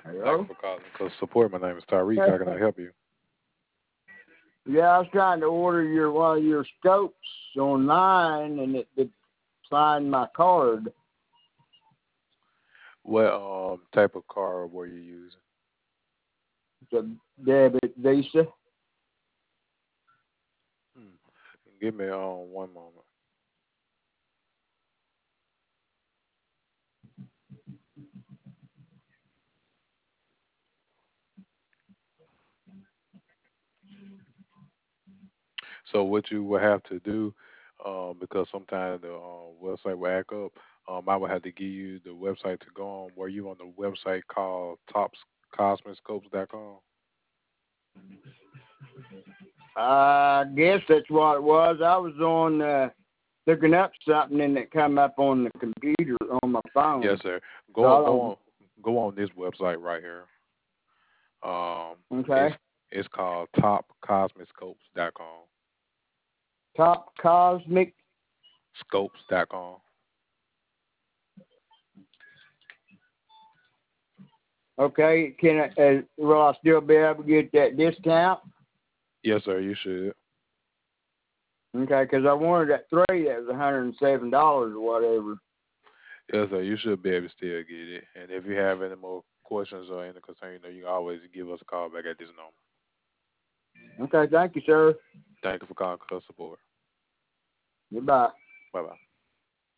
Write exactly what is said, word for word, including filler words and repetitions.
Thank you Hello? for calling Cause Support. My name is Tyreek. How can I help you? Yeah, I was trying to order your one of your scopes online, and it declined my card. What um type of car were you using? It's a debit Visa. Hmm. Give me um one moment. So what you will have to do, um, because sometimes the uh, website will act up, um, I will have to give you the website to go on. Were you on the website called tops cosmoscopes dot com? I guess that's what it was. I was on uh, looking up something, and it come up on the computer on my Yes, phone. sir. So Go I on, go don't. on, go on this website right here. Um, Okay. it's it's called top cosmoscopes dot com. Top Cosmic. Scopes dot com. Okay. Can I? Uh, will I still be able to get that discount? Yes, sir. You should. Okay, because I wanted that three that was one hundred and seven dollars or whatever. Yes, sir. You should be able to still get it. And if you have any more questions or any concern, you know, you can always give us a call back at this number. Okay, thank you, sir. Thank you for calling Cuss Support. Goodbye. Bye bye.